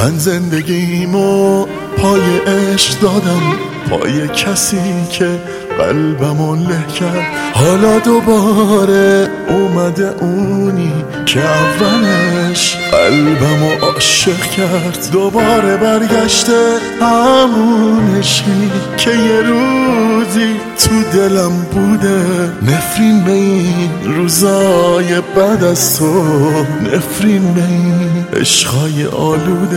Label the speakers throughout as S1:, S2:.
S1: من زندگیمو پای عشق دادم، پای کسی که قلبمو له کرد. حالا دوباره اومده اونی که اولش قلبمو عاشق کرد. دوباره برگشته همون عشقی که یه روزی تو دلم بوده. نفرین به این روزای بعد از تو، نفرین به این عشقای آلوده.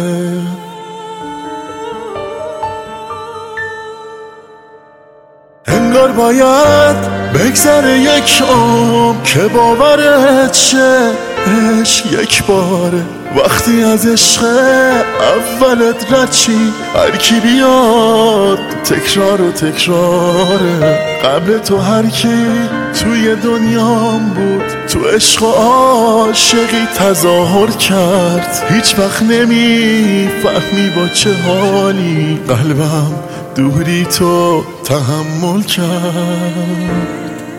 S1: انگار باید بگذره یک عمر که باورت شه عشق یک باره. وقتی از عشق اولت رد چی، هر کی بیاد تکرار و تکراره. قبل تو هر کی توی دنیام بود، تو عشق و عاشقی تظاهر کرد. هیچ وقت نمیفهمی با چه حالی قلبم دوری تو تحمل کرد.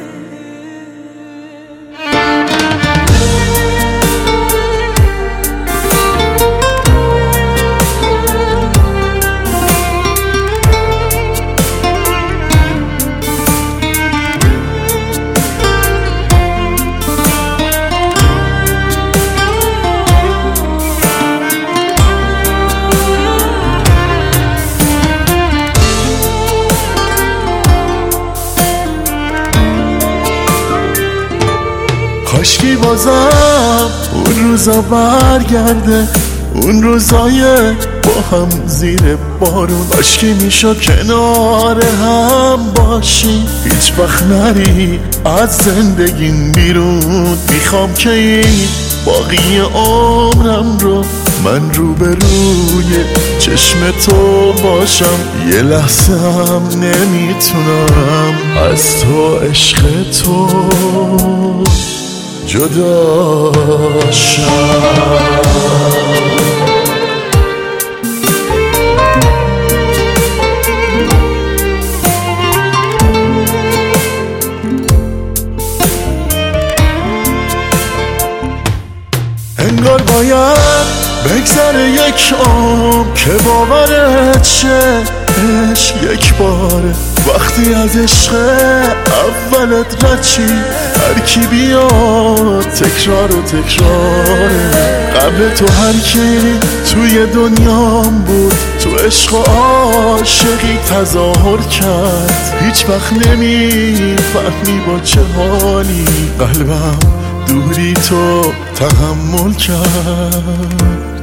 S1: کاشکی بازم اون روزا برگرده، اون روزای با هم زیر بارون. کاشکی میشد کنار هم باشی، هیچ وقت نری از زندگیم بیرون. میخوام که این باقی عمرم رو من روبروی چشم تو باشم. یه لحظه هم نمیتونم از تو عشق تو جدا شم. انگار باید بگذره یک عمر که باورت شه عشق یک باره. وقتی از عشق اولت رد چی، هر کی بیاد تکرار و تکراره. قبل تو هر کی توی دنیام بود، تو عشق و عاشقی تظاهر کرد. هیچ وقت نمیفهمی با چه حالی قلبم دوری تو تحمل کرد.